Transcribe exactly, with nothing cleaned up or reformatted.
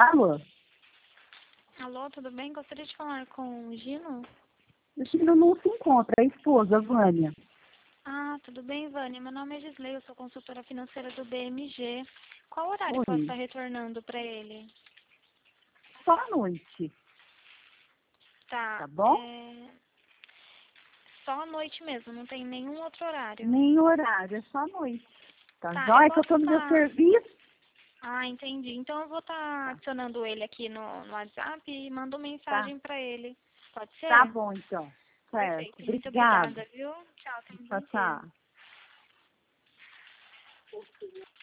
Alô? Alô, tudo bem? Gostaria de falar com o Gino? O Gino não se encontra, a esposa, Vânia. Ah, tudo bem, Vânia? Meu nome é Gisley, eu sou consultora financeira do B M G. Qual horário Oi. posso estar retornando para ele? Só à noite, Tá, tá bom? é... só à noite mesmo, não tem nenhum outro horário. Nem horário, é só à noite. Tá Tá, eu jóia? Que eu posso tô no meu estar... serviço. Ah, entendi. Então eu vou estar adicionando ele aqui no, no WhatsApp e mando Tá, mensagem para ele. Pode tá ser? bom então. Certo. Perfeito, muito Obrigada. obrigada, viu? Tchau, tenha um Tchau, bom dia. tchau.